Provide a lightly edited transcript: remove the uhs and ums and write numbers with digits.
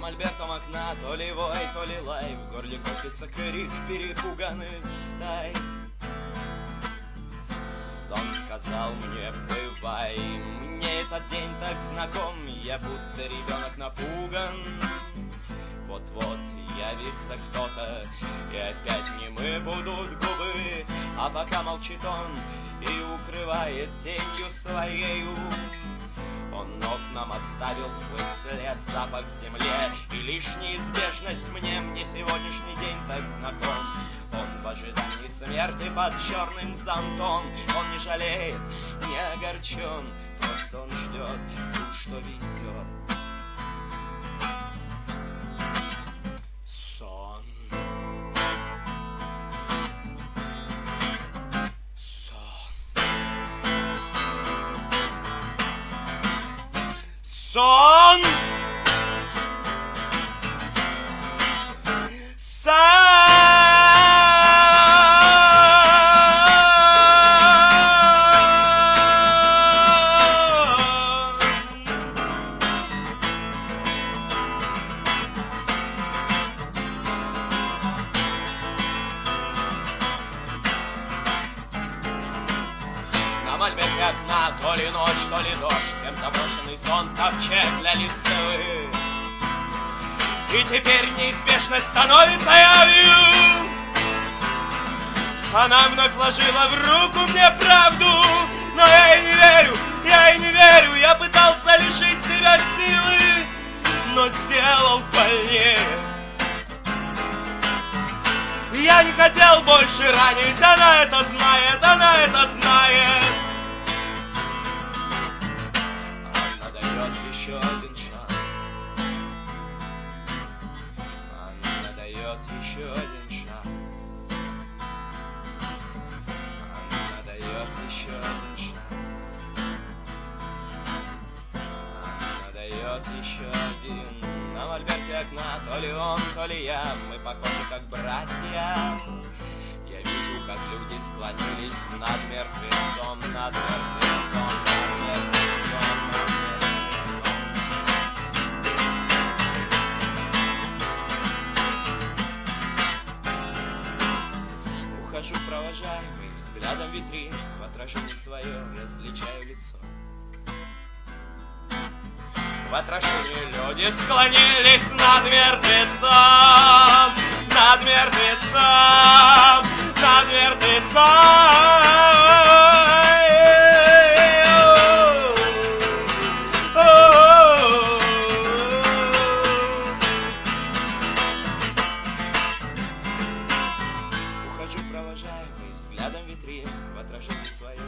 мольбертом окна то ли вой, то ли лай, в горле копится крик перепуганных стай. Сон сказал мне: бывай. Мне этот день так знаком, я будто ребенок напуган. Вот-вот явится кто-то, и опять немы будут губы, а пока молчит он и укрывает тенью своею. Он окнам оставил свой след, запах в земле, и лишь неизбежность мне сегодняшний день так знаком. Он в ожидании смерти под черным зонтом, он не жалеет, не огорчен, просто он ждет ту, что везет. Сон. Сон! На мольберте окна то ли ночь, то ли дождь, кем-то брошенный зонт, ковчег для листвы. И теперь неизбежность становится явью. Она вновь вложила в руку мне правду, но я ей не верю, я ей не верю. Я пытался лишить себя силы, но сделал больнее. Я не хотел больше ранить, она это знает, она это знает. Она дает еще один шанс. Она дает еще один шанс. Она дает еще один шанс. Она дает еще один. На мольберте окна то ли он, то ли я, мы похожи как братья. Я вижу, как люди склонились над мертвецом, над мертвецом, над мертвецом, над мертвецом. Ухожу, провожаемый взглядом витрин, в отражении свое различаю лицо. В отражении люди склонились над мертвецом, над мертвецом, над мертвецом. Ухожу, провожаемый взглядом витрин, в отражении свое